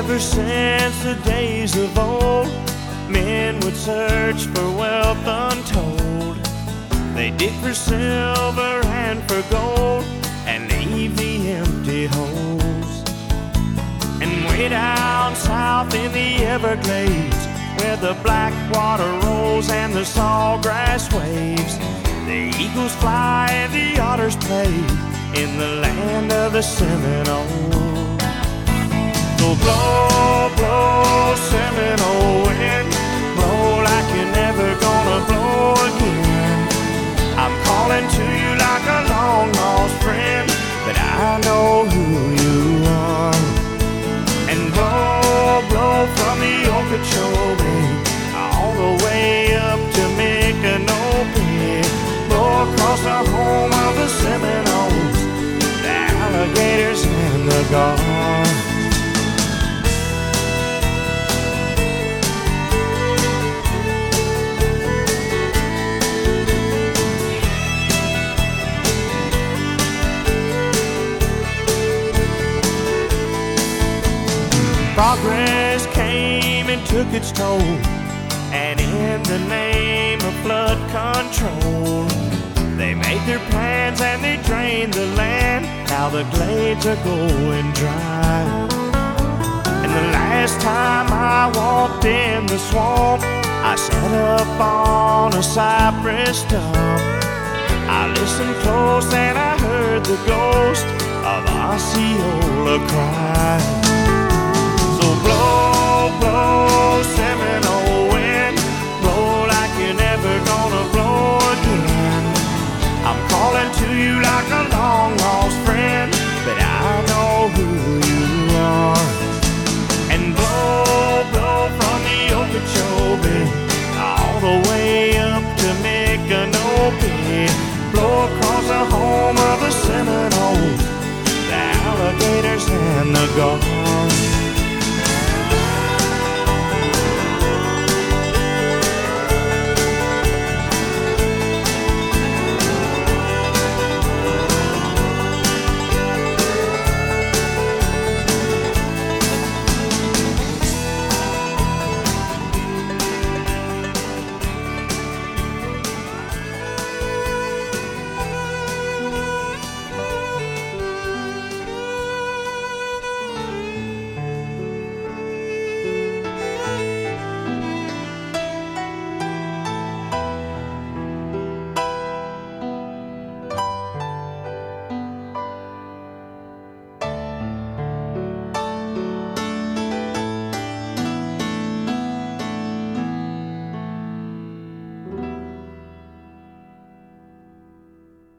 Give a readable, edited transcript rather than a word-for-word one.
Ever since the days of old, men would search for wealth untold. They dig for silver and for gold and leave the empty holes. And way down south in the Everglades, where the black water rolls and the sawgrass waves, the eagles fly and the otters play in the land of the Seminoles. So blow, blow, Seminole wind, blow like you're never gonna blow again. I'm calling to you like a long-lost friend, but I know who you are. And blow, blow from the Okeechobee all the way up to Micanopy. Blow across the home of the Seminoles, the alligators and the gulls. Progress came and took its toll, and in the name of flood control, they made their plans and they drained the land. Now the glades are going dry. And the last time I walked in the swamp, I sat up on a cypress stump. I listened close and I heard the ghost of Osceola cry.